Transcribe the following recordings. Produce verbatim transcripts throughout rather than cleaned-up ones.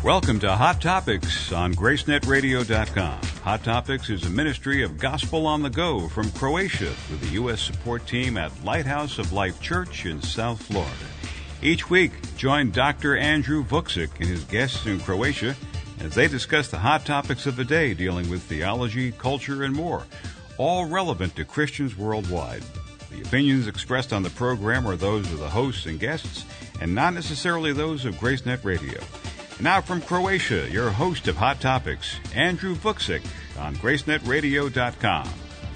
Welcome to Hot Topics on Grace Net Radio dot com. Hot Topics is a ministry of Gospel on the Go from Croatia with the U S support team at Lighthouse of Life Church in South Florida. Each week, join Doctor Andrew Vucic and his guests in Croatia as they discuss the hot topics of the day dealing with theology, culture, and more, all relevant to Christians worldwide. The opinions expressed on the program are those of the hosts and guests and not necessarily those of GraceNet Radio. Now from Croatia, your host of Hot Topics, Andrew Vucic on Grace Net Radio dot com.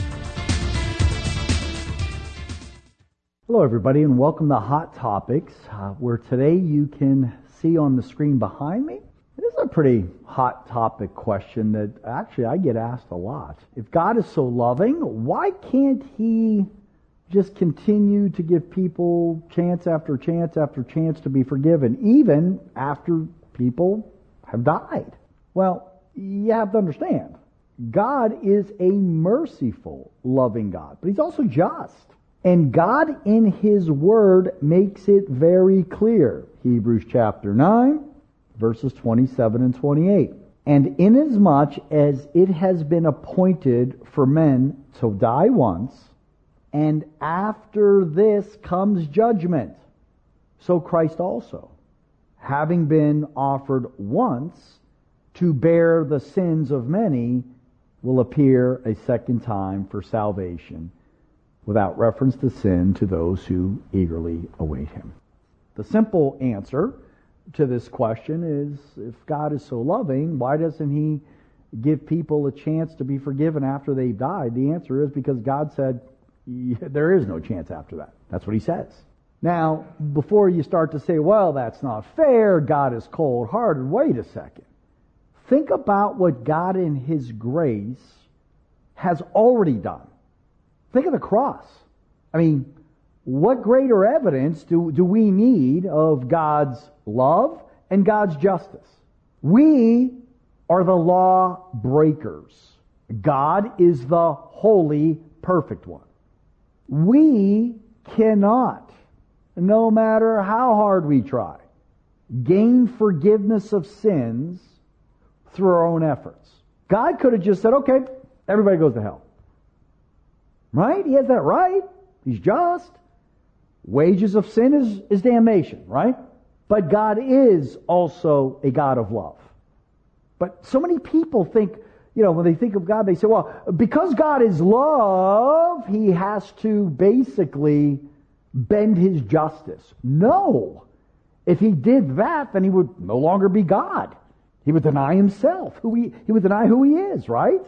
Hello, everybody, and welcome to Hot Topics, uh, where today you can see on the screen behind me. It is a pretty hot topic question that actually I get asked a lot. If God is so loving, why can't He just continue to give people chance after chance after chance to be forgiven, even after people have died? Well, you have to understand, God is a merciful, loving God, but He's also just. And God in His Word makes it very clear. Hebrews chapter nine, verses twenty-seven and twenty-eight. And inasmuch as it has been appointed for men to die once, and after this comes judgment, so Christ also, having been offered once to bear the sins of many, will appear a second time for salvation, without reference to sin, to those who eagerly await Him. The simple answer to this question is, if God is so loving, why doesn't He give people a chance to be forgiven after they've died? The answer is because God said, there is no chance after that. That's what He says. Now, before you start to say, well, that's not fair, God is cold-hearted, wait a second. Think about what God in His grace has already done. Think of the cross. I mean, what greater evidence do, do we need of God's love and God's justice? We are the law breakers. God is the holy, perfect one. We cannot, no matter how hard we try, gain forgiveness of sins through our own efforts. God could have just said, okay, everybody goes to hell. Right? He has that right. He's just. Wages of sin is, is damnation, right? But God is also a God of love. But so many people think, you know, when they think of God, they say, well, because God is love, He has to basically bend His justice. No. If He did that, then He would no longer be God. He would deny Himself. Who he, he would deny who He is, right?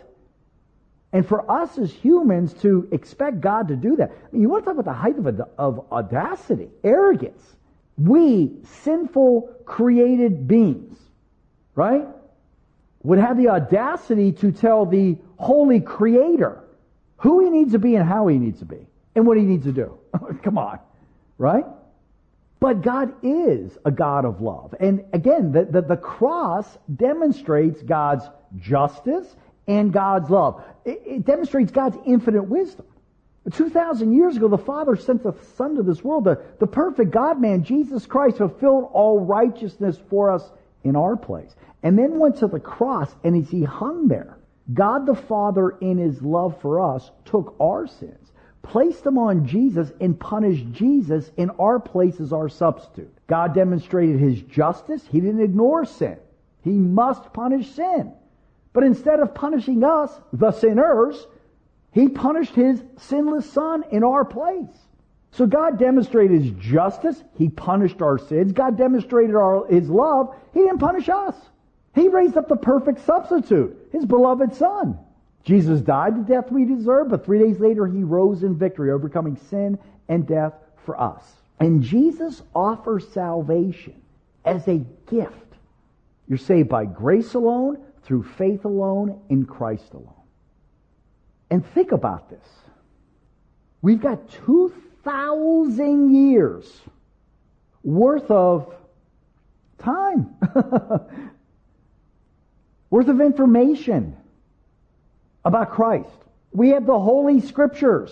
And for us as humans to expect God to do that, I mean, you want to talk about the height of, of audacity, arrogance. We, sinful, created beings, right, would have the audacity to tell the holy Creator who He needs to be and how He needs to be and what He needs to do. Come on, right? But God is a God of love. And again, the, the, the cross demonstrates God's justice and God's love. It, it demonstrates God's infinite wisdom. two thousand years ago, the Father sent the Son to this world. The, the perfect God-man, Jesus Christ, fulfilled all righteousness for us in our place. And then went to the cross, and as He hung there, God the Father, in His love for us, took our sins, placed them on Jesus, and punished Jesus in our place as our substitute. God demonstrated His justice. He didn't ignore sin. He must punish sin. But instead of punishing us, the sinners, He punished His sinless Son in our place. So God demonstrated His justice. He punished our sins. God demonstrated our, His love. He didn't punish us. He raised up the perfect substitute, His beloved Son. Jesus died the death we deserve, but three days later He rose in victory, overcoming sin and death for us. And Jesus offers salvation as a gift. You're saved by grace alone, through faith alone, in Christ alone. And think about this. We've got two thousand years worth of time, worth of information about Christ. We have the Holy Scriptures.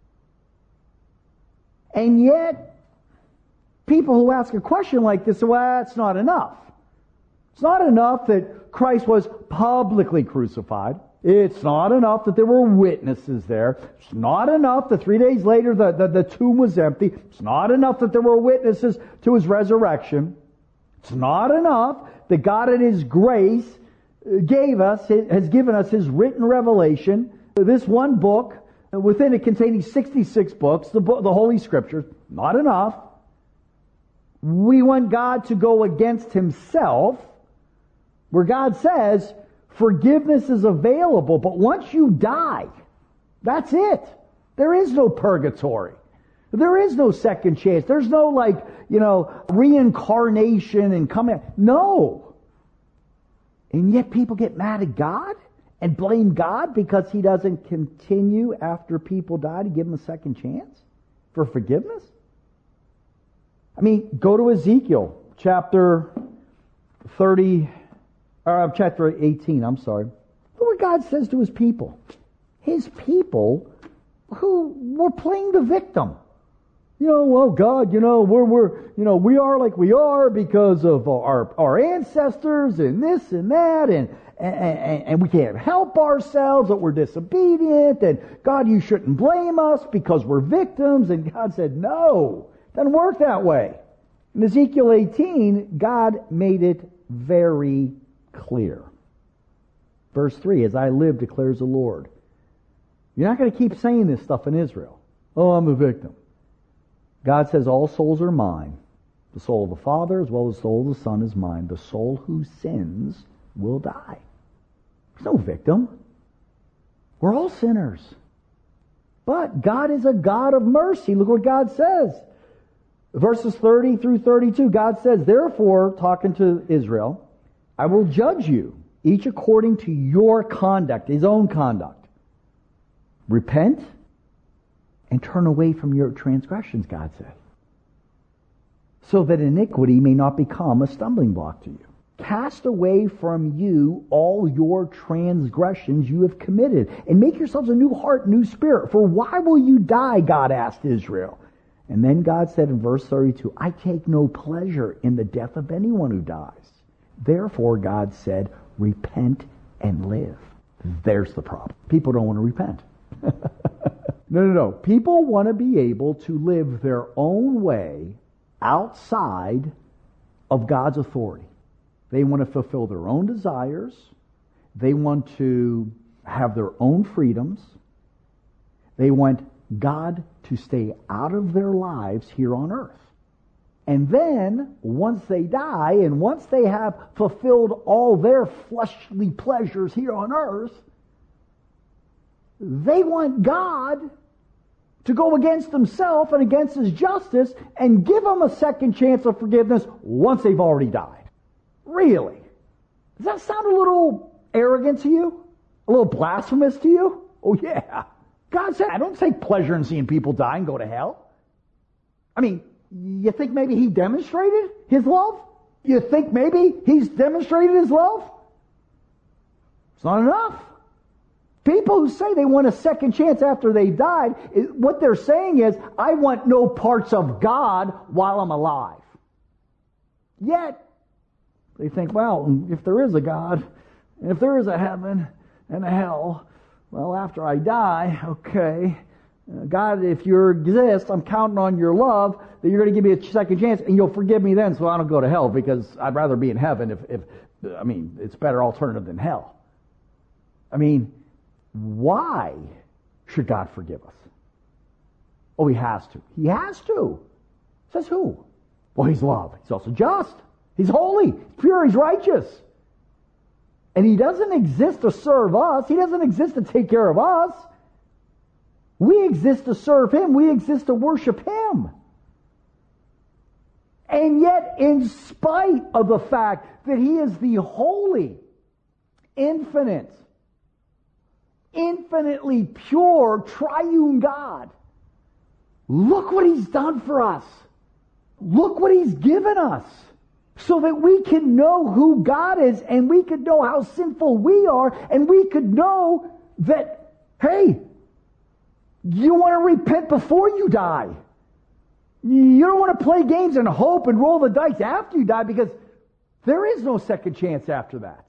And yet, people who ask a question like this say, well, that's not enough. It's not enough that Christ was publicly crucified. It's not enough that there were witnesses there. It's not enough that three days later the, the, the tomb was empty. It's not enough that there were witnesses to His resurrection. It's not enough that God in His grace gave us, has given us His written revelation. This one book, within it containing sixty-six books, the, book, the Holy Scriptures, not enough. We want God to go against Himself, where God says, forgiveness is available, but once you die, that's it. There is no purgatory. There is no second chance. There's no, like, you know, reincarnation and coming. No. And yet people get mad at God and blame God because He doesn't continue after people die to give them a second chance for forgiveness. I mean, go to Ezekiel chapter thirty, or chapter eighteen, I'm sorry. Look what God says to His people. His people who were playing the victim. You know, well, God, you know, we're, we're, you know, we are like we are because of our, our ancestors and this and that, and, and, and we can't help ourselves, that we're disobedient, and God, you shouldn't blame us because we're victims. And God said, no, it doesn't work that way. In Ezekiel eighteen, God made it very clear. Verse three, as I live, declares the Lord. You're not going to keep saying this stuff in Israel. Oh, I'm a victim. God says, all souls are mine. The soul of the Father as well as the soul of the Son is mine. The soul who sins will die. There's no victim. We're all sinners. But God is a God of mercy. Look what God says. Verses thirty through thirty-two, God says, therefore, talking to Israel, I will judge you, each according to your conduct, his own conduct. Repent and turn away from your transgressions, God said, so that iniquity may not become a stumbling block to you. Cast away from you all your transgressions you have committed, and make yourselves a new heart, new spirit. For why will you die, God asked Israel. And then God said in verse thirty-two, I take no pleasure in the death of anyone who dies. Therefore, God said, repent and live. There's the problem. People don't want to repent. No, no, no. People want to be able to live their own way outside of God's authority. They want to fulfill their own desires. They want to have their own freedoms. They want God to stay out of their lives here on earth. And then, once they die, and once they have fulfilled all their fleshly pleasures here on earth, they want God to go against Himself and against His justice and give them a second chance of forgiveness once they've already died. Really? Does that sound a little arrogant to you? A little blasphemous to you? Oh yeah. God said, I don't take pleasure in seeing people die and go to hell. I mean, you think maybe He demonstrated His love? You think maybe He's demonstrated His love? It's not enough. People who say they want a second chance after they died, what they're saying is, I want no parts of God while I'm alive. Yet, they think, well, if there is a God, and if there is a heaven and a hell, well, after I die, okay, God, if you exist, I'm counting on your love, that you're going to give me a second chance, and you'll forgive me then, so I don't go to hell, because I'd rather be in heaven if, if I mean, it's a better alternative than hell. I mean, why should God forgive us? Oh, He has to. He has to. Says who? Well, He's love. He's also just. He's holy. He's pure. He's righteous. And He doesn't exist to serve us. He doesn't exist to take care of us. We exist to serve Him. We exist to worship Him. And yet, in spite of the fact that He is the holy, infinite, infinitely pure, triune God, look what He's done for us. Look what He's given us. So that we can know who God is, and we could know how sinful we are, and we could know that, hey, you want to repent before you die. You don't want to play games and hope and roll the dice after you die, because There is no second chance after that.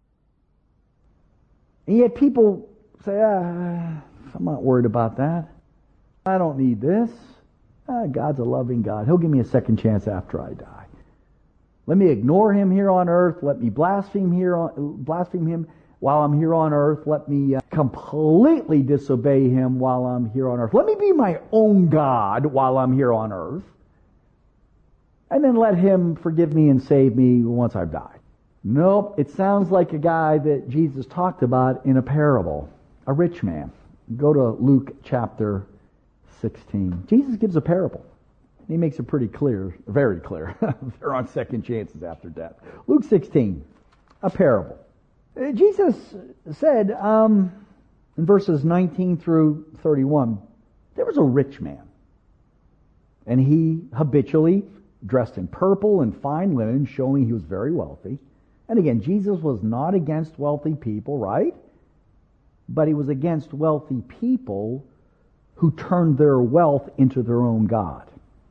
And yet people say, ah, I'm not worried about that. I don't need this. Ah, God's a loving God. He'll give me a second chance after I die. Let me ignore Him here on earth. Let me blaspheme here on, blaspheme Him while I'm here on earth. Let me uh, completely disobey Him while I'm here on earth. Let me be my own God while I'm here on earth. And then let Him forgive me and save me once I've died. Nope, it sounds like a guy that Jesus talked about in a parable. A rich man. Go to Luke chapter sixteen. Jesus gives a parable. He makes it pretty clear, very clear. There aren't second chances after death. Luke sixteen, a parable. Jesus said um, in verses nineteen through thirty-one, there was a rich man, and he habitually dressed in purple and fine linen, showing he was very wealthy. And again, Jesus was not against wealthy people, right? But he was against wealthy people who turned their wealth into their own God.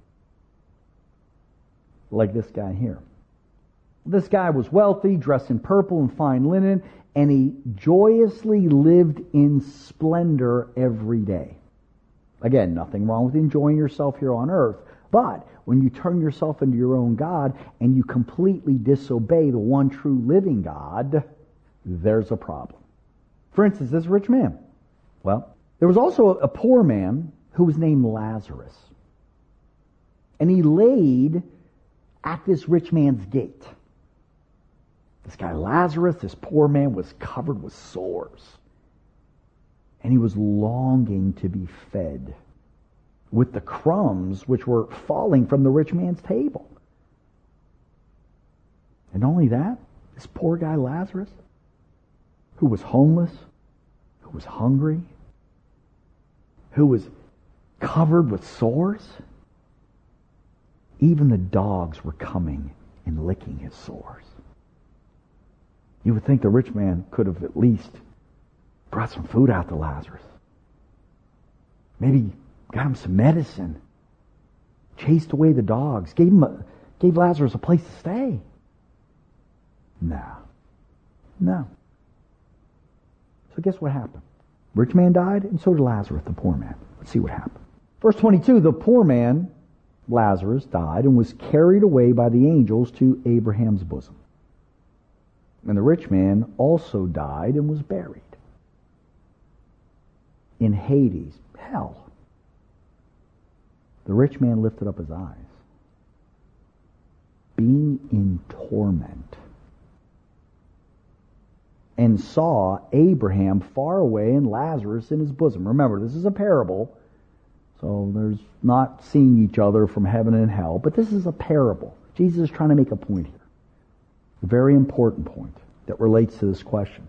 Like this guy here. This guy was wealthy, dressed in purple and fine linen, and he joyously lived in splendor every day. Again, nothing wrong with enjoying yourself here on earth, but when you turn yourself into your own God and you completely disobey the one true living God, there's a problem. For instance, this rich man. Well, there was also a poor man who was named Lazarus. And he laid at this rich man's gate. This guy Lazarus, this poor man, was covered with sores. And he was longing to be fed with the crumbs which were falling from the rich man's table. And not only that, this poor guy Lazarus, who was homeless, who was hungry, who was covered with sores, even the dogs were coming and licking his sores. You would think the rich man could have at least brought some food out to Lazarus. Maybe got him some medicine, chased away the dogs, gave him a, gave Lazarus a place to stay. No. No. So guess what happened? Rich man died, and so did Lazarus, the poor man. Let's see what happened. Verse twenty-two, the poor man, Lazarus, died and was carried away by the angels to Abraham's bosom. And the rich man also died and was buried in Hades, hell. The rich man lifted up his eyes, being in torment, and saw Abraham far away and Lazarus in his bosom. Remember, this is a parable, so there's not seeing each other from heaven and hell, but this is a parable. Jesus is trying to make a point here. A very important point that relates to this question.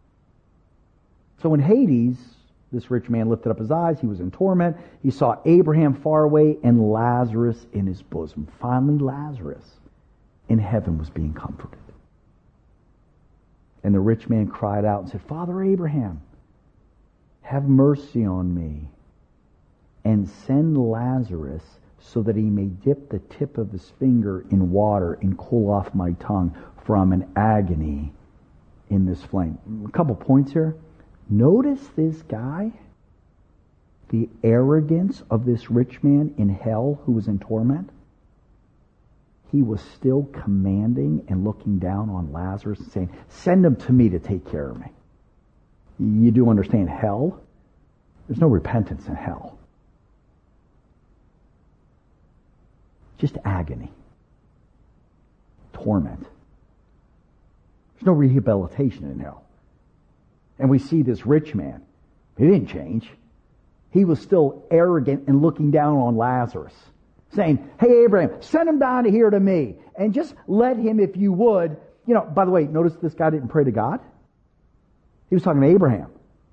So in Hades, this rich man lifted up his eyes. He was in torment. He saw Abraham far away and Lazarus in his bosom. Finally, Lazarus in heaven was being comforted. And the rich man cried out and said, Father Abraham, have mercy on me and send Lazarus so that he may dip the tip of his finger in water and cool off my tongue, for I'm in agony in this flame. A couple points here. Notice this guy, the arrogance of this rich man in hell who was in torment. He was still commanding and looking down on Lazarus and saying, send him to me to take care of me. You do understand hell? There's no repentance in hell. Just agony. Torment. There's no rehabilitation in hell. And we see this rich man. He didn't change. He was still arrogant and looking down on Lazarus, saying, hey, Abraham, send him down here to me. And just let him, if you would. You know, by the way, notice this guy didn't pray to God. He was talking to Abraham.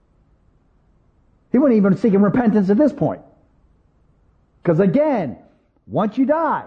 He wasn't even seeking repentance at this point. Because again, once you die,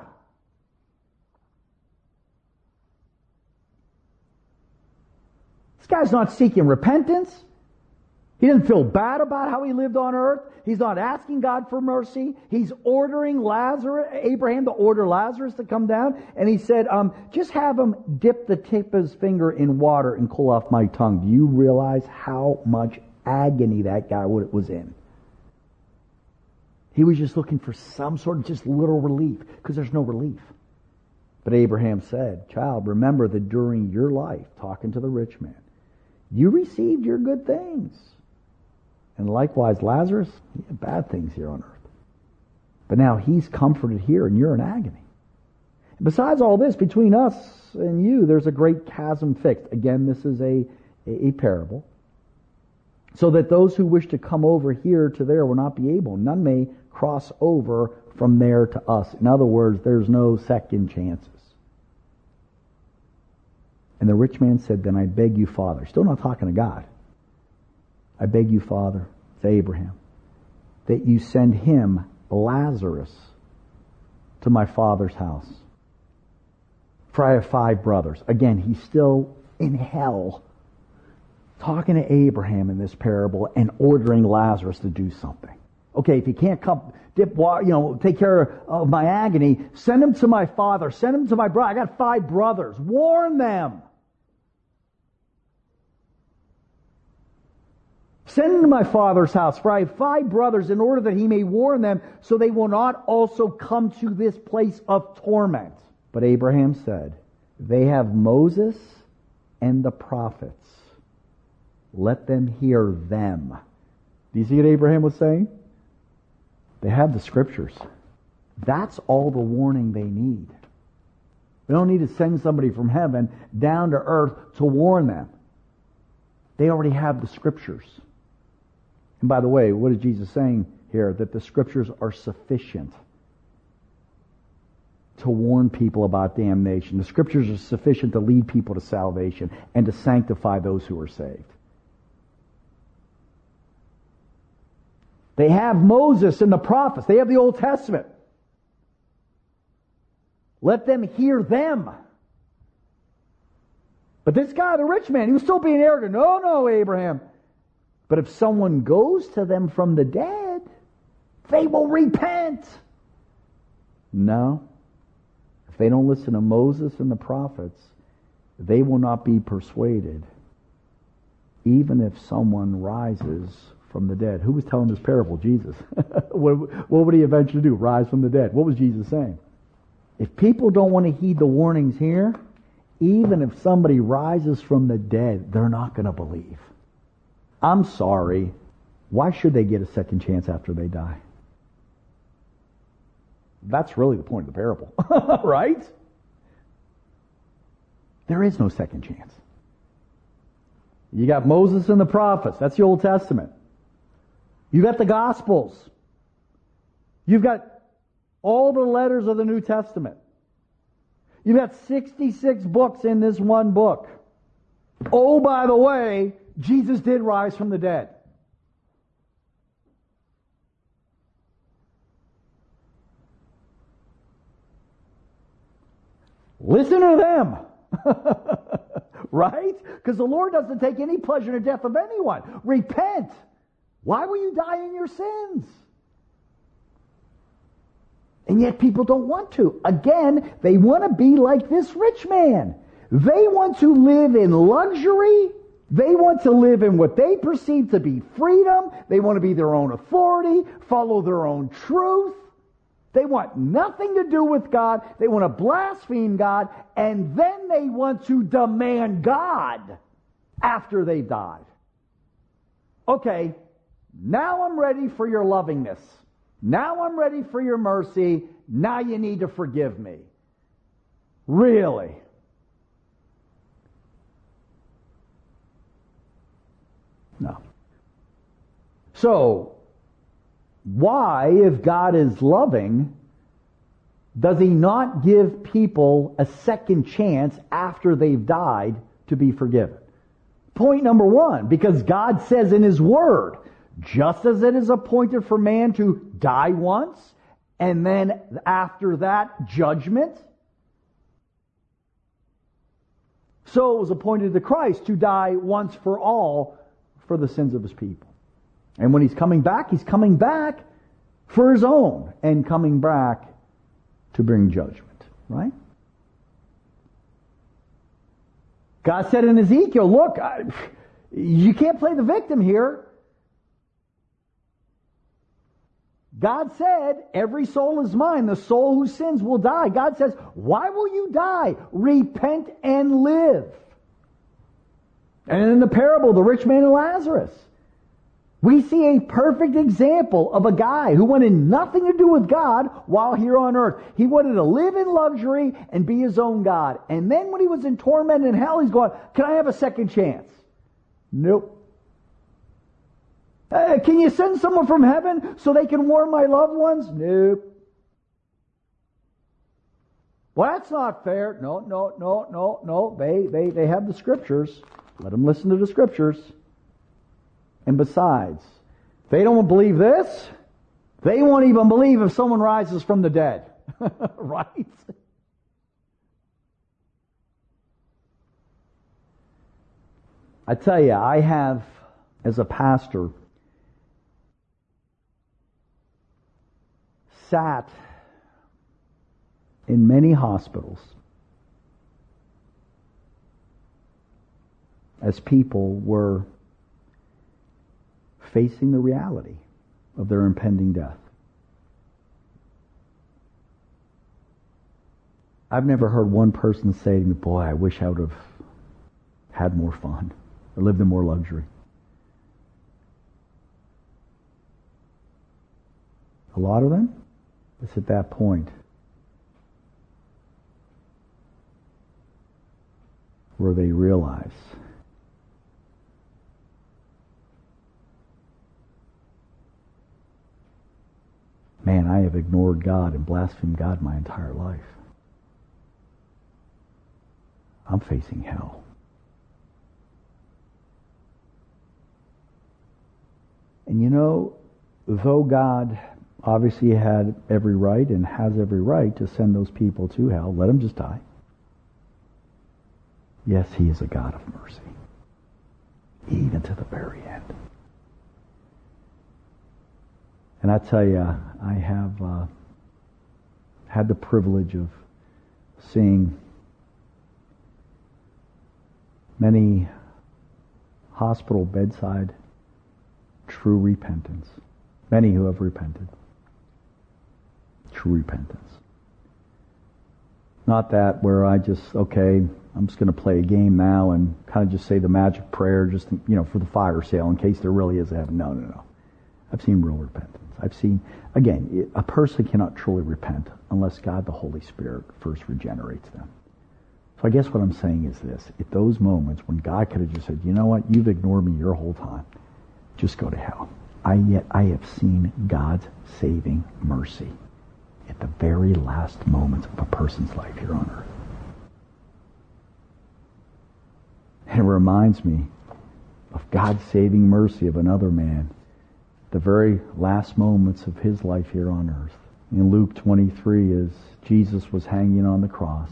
this guy's not seeking repentance. He doesn't feel bad about how he lived on earth. He's not asking God for mercy. He's ordering Lazarus, Abraham to order Lazarus to come down. And he said, um, just have him dip the tip of his finger in water and cool off my tongue. Do you realize how much agony that guy was in? He was just looking for some sort of just little relief, because there's no relief. But Abraham said, child, remember that during your life, talking to the rich man, you received your good things. And likewise, Lazarus, he had bad things here on earth. But now he's comforted here and you're in agony. Besides all this, between us and you, there's a great chasm fixed. Again, this is a, a, a parable. So that those who wish to come over here to there will not be able. None may cross over from there to us. In other words, there's no second chances. And the rich man said, then I beg you, Father. Still not talking to God. I beg you, Father, to Abraham, that you send him, Lazarus, to my father's house. For I have five brothers. Again, he's still in hell, talking to Abraham in this parable and ordering Lazarus to do something. Okay, if he can't come, dip water, you know, take care of my agony, send him to my father, send him to my brother. I got five brothers. Warn them. Send him to my father's house, for I have five brothers, in order that he may warn them, so they will not also come to this place of torment. But Abraham said, they have Moses and the prophets. Let them hear them. Do you see what Abraham was saying? They have the scriptures. That's all the warning they need. They don't need to send somebody from heaven down to earth to warn them. They already have the scriptures. And by the way, what is Jesus saying here? That the scriptures are sufficient to warn people about damnation. The scriptures are sufficient to lead people to salvation and to sanctify those who are saved. They have Moses and the prophets. They have the Old Testament. Let them hear them. But this guy, the rich man, he was still being arrogant. No, no, Abraham. But if someone goes to them from the dead, they will repent. No. If they don't listen to Moses and the prophets, they will not be persuaded, even if someone rises from the dead. Who was telling this parable? Jesus. what, what would he eventually do? Rise from the dead. What was Jesus saying? If people don't want to heed the warnings here, even if somebody rises from the dead, they're not going to believe. I'm sorry. Why should they get a second chance after they die? That's really the point of the parable, right? There is no second chance. You got Moses and the prophets. That's the Old Testament. You got the Gospels. You've got all the letters of the New Testament. You've got sixty-six books in this one book. Oh, by the way, Jesus did rise from the dead. Listen to them. Right? Because the Lord doesn't take any pleasure in the death of anyone. Repent. Why will you die in your sins? And yet people don't want to. Again, they want to be like this rich man. They want to live in luxury. They want to live in what they perceive to be freedom. They want to be their own authority, follow their own truth. They want nothing to do with God. They want to blaspheme God. And then they want to demand God after they've died. Okay, now I'm ready for your lovingness. Now I'm ready for your mercy. Now you need to forgive me. Really? No. So, why, if God is loving, does He not give people a second chance after they've died to be forgiven? Point number one, because God says in His Word, just as it is appointed for man to die once, and then after that, judgment, so it was appointed to Christ to die once for all for the sins of His people. And when He's coming back, He's coming back for His own and coming back to bring judgment, right? God said in Ezekiel, look, I, you can't play the victim here. God said, every soul is mine. The soul who sins will die. God says, why will you die? Repent and live. And in the parable, the rich man and Lazarus, we see a perfect example of a guy who wanted nothing to do with God while here on earth. He wanted to live in luxury and be his own God. And then when he was in torment in hell, he's going, can I have a second chance? Nope. Uh, can you send someone from heaven so they can warn my loved ones? Nope. Well, that's not fair. No, no, no, no, no. They, they, they have the Scriptures. Let them listen to the Scriptures. And besides, they don't believe this. They won't even believe if someone rises from the dead. Right? I tell you, I have, as a pastor, sat in many hospitals as people were facing the reality of their impending death. I've never heard one person say to me, boy, I wish I would have had more fun or lived in more luxury. A lot of them, it's at that point where they realize man, I have ignored God and blasphemed God my entire life. I'm facing hell. And you know, though God obviously had every right and has every right to send those people to hell, let them just die. Yes, He is a God of mercy, even to the very end. And I tell you, I have uh, had the privilege of seeing many hospital bedside true repentance. Many who have repented. True repentance. Not that where I just, okay, I'm just going to play a game now and kind of just say the magic prayer just, you know, for the fire sale in case there really is a heaven. No, no, no. I've seen real repentance. I've seen, again, a person cannot truly repent unless God the Holy Spirit first regenerates them. So I guess what I'm saying is this. At those moments when God could have just said, you know what, you've ignored me your whole time. Just go to hell. I yet I have seen God's saving mercy at the very last moments of a person's life here on earth. And it reminds me of God's saving mercy of another man, the very last moments of his life here on earth. In Luke twenty-three, as Jesus was hanging on the cross,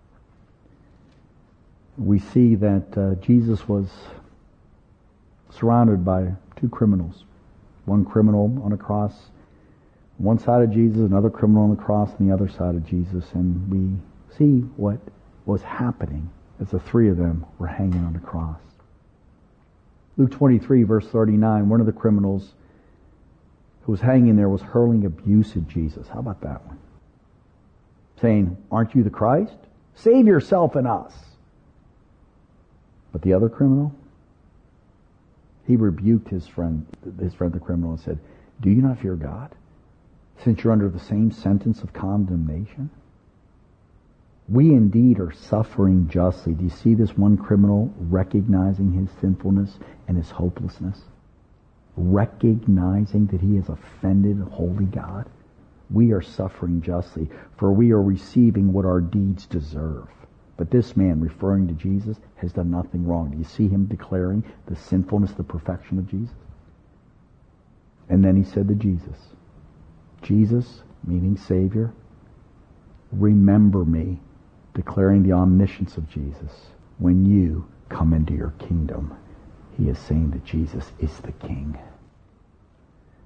we see that uh, Jesus was surrounded by two criminals. One criminal on a cross, one side of Jesus, another criminal on the cross on the other side of Jesus. And we see what was happening as the three of them were hanging on the cross. Luke twenty-three, verse thirty-nine, one of the criminals who was hanging there was hurling abuse at Jesus. How about that one? Saying, aren't you the Christ? Save yourself and us. But the other criminal, he rebuked his friend, his friend the criminal, and said, do you not fear God, since you're under the same sentence of condemnation? We indeed are suffering justly. Do you see this one criminal recognizing his sinfulness and his hopelessness? Recognizing that he has offended holy God. We are suffering justly, for we are receiving what our deeds deserve. But this man, referring to Jesus, has done nothing wrong. Do you see him declaring the sinfulness, the perfection of Jesus? And then he said to Jesus, Jesus, meaning Savior, remember me, declaring the omniscience of Jesus. When you come into your kingdom, he is saying that Jesus is the King.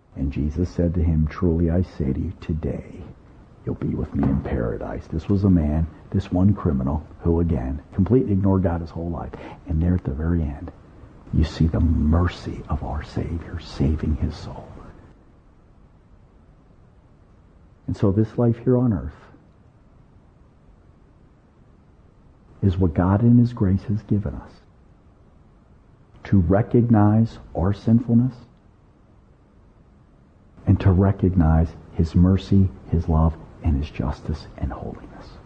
And Jesus said to him, truly I say to you, today you'll be with me in paradise. This was a man, this one criminal, who again completely ignored God his whole life. And there at the very end, you see the mercy of our Savior saving his soul. And so this life here on earth is what God in his grace has given us to recognize our sinfulness and to recognize his mercy, his love, and his justice and holiness.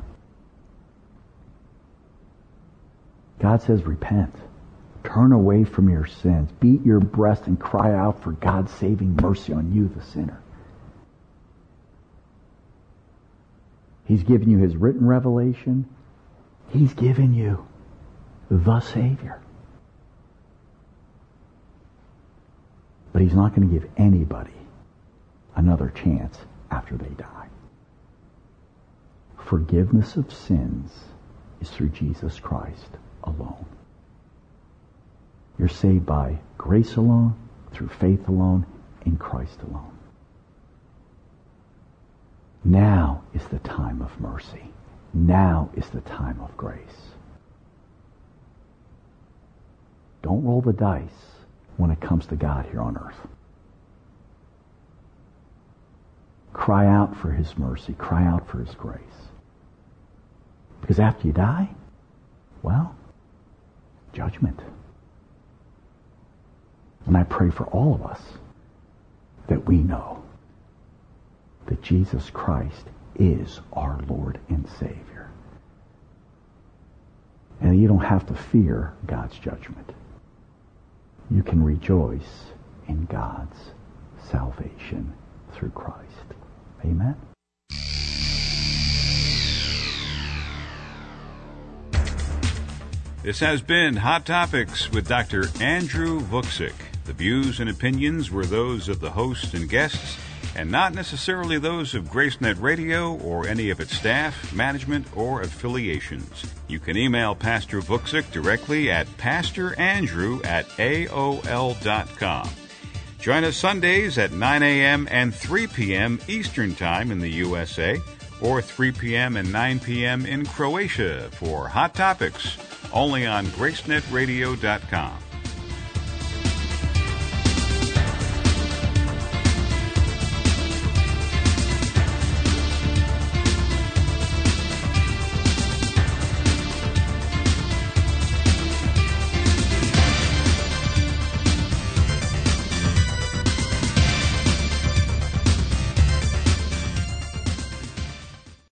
God says, repent. Turn away from your sins. Beat your breast and cry out for God's saving mercy on you, the sinner. He's given you his written revelation. He's given you the Savior. But he's not going to give anybody another chance after they die. Forgiveness of sins is through Jesus Christ alone. You're saved by grace alone, through faith alone, in Christ alone. Now is the time of mercy. Now is the time of grace. Don't roll the dice when it comes to God here on earth. Cry out for his mercy. Cry out for his grace. Because after you die, well, judgment. And I pray for all of us that we know that Jesus Christ is our Lord and Savior. And you don't have to fear God's judgment. You can rejoice in God's salvation through Christ. Amen. This has been Hot Topics with Doctor Andrew Vuksick. The views and opinions were those of the host and guests, and not necessarily those of GraceNet Radio or any of its staff, management, or affiliations. You can email Pastor Vuksick directly at pastorandrew at A O L dot com. Join us Sundays at nine a.m. and three p.m. Eastern Time in the U S A, or three p.m. and nine p.m. in Croatia for Hot Topics, only on grace net radio dot com.